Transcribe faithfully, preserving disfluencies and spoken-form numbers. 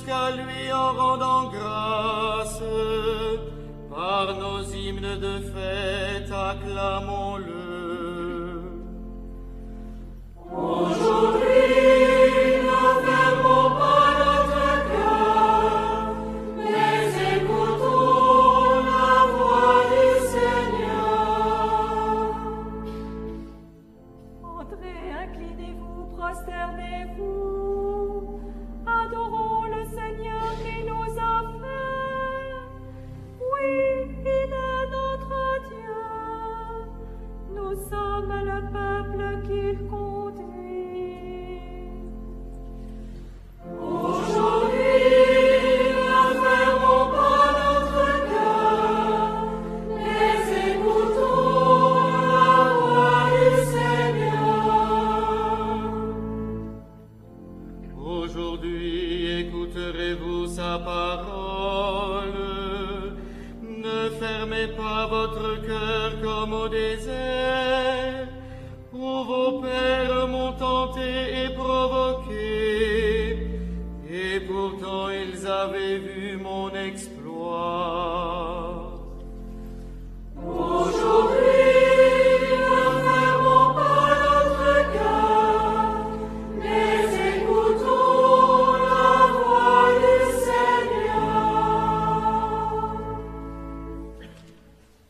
jusqu'à lui en rendant grâce. Par nos hymnes de fête, acclamons-le. Aujourd'hui, ne fermons pas notre cœur, mais écoutons la voix du Seigneur. Entrez, inclinez-vous, prosternez-vous, adorons le Seigneur qui nous a fait. Oui, il est notre Dieu, nous sommes le peuple qu'il conduit. Aujourd'hui, ne fermons pas notre cœur, mais écoutons la voix du Seigneur. Aujourd'hui, écouterez-vous sa parole. Ne fermez pas votre cœur comme au désert, où vos pères m'ont tenté et provoqué.